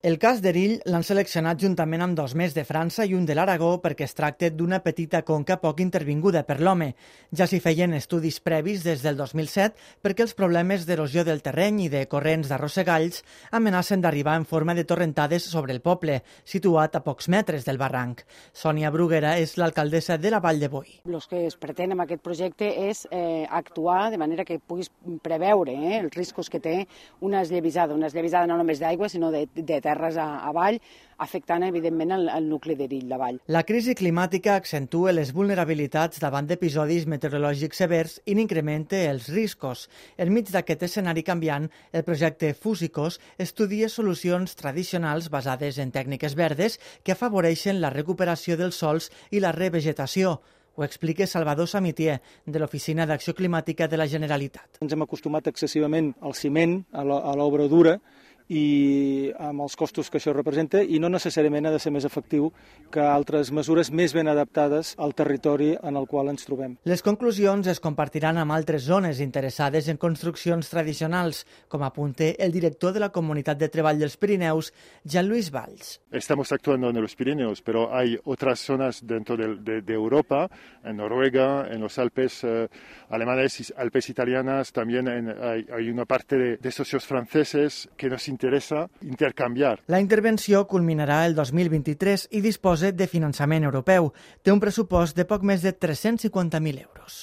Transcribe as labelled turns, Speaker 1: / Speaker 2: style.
Speaker 1: El cas d'Erill l'han seleccionat juntament amb 2 més de França i un de l'Aragó perquè es tracta d'una petita conca poc intervinguda per l'home. Ja s'hi feien estudis previs des del 2007 perquè els problemes d'erosió del terreny i de corrents d'arrossegalls amenacen d'arribar en forma de torrentades sobre el poble, situat a pocs metres del barranc. Sònia Bruguera és l'alcaldessa de la Vall de Boí.
Speaker 2: El que es pretén amb aquest projecte és actuar de manera que puguis preveure els riscos que té una esllevisada no només d'aigua, sinó de terres avall, afectant evidentment el nucli d'Erill d'avall.
Speaker 1: La crisi climàtica accentua les vulnerabilitats davant d'episodis meteorològics severs i n'incrementa els riscos. Enmig d'aquest escenari canviant, el projecte Fusicos estudia solucions tradicionals basades en tècniques verdes que afavoreixen la recuperació dels sòls i la revegetació. Ho explica Salvador Samitier, de l'Oficina d'Acció Climàtica de la Generalitat.
Speaker 3: Ens hem acostumat excessivament al ciment, a l'obra dura, i amb els costos que això representa, i no necessàriament ha de ser més efectiu que altres mesures més ben adaptades al territori en el qual ens trobem.
Speaker 1: Les conclusions es compartiran amb altres zones interessades en construccions tradicionals, com apunta el director de la Comunitat de Treball dels Pirineus, Jean-Luis Valls.
Speaker 4: Estamos actuando en los Pirineos, pero hay otras zonas dentro de Europa, en Noruega, en los Alpes alemanes, Alpes italianas, también hay una parte de socios franceses que nos interessa intercanviar.
Speaker 1: La intervenció culminarà el 2023 i disposa de finançament europeu. Té un pressupost de poc més de 350.000 euros.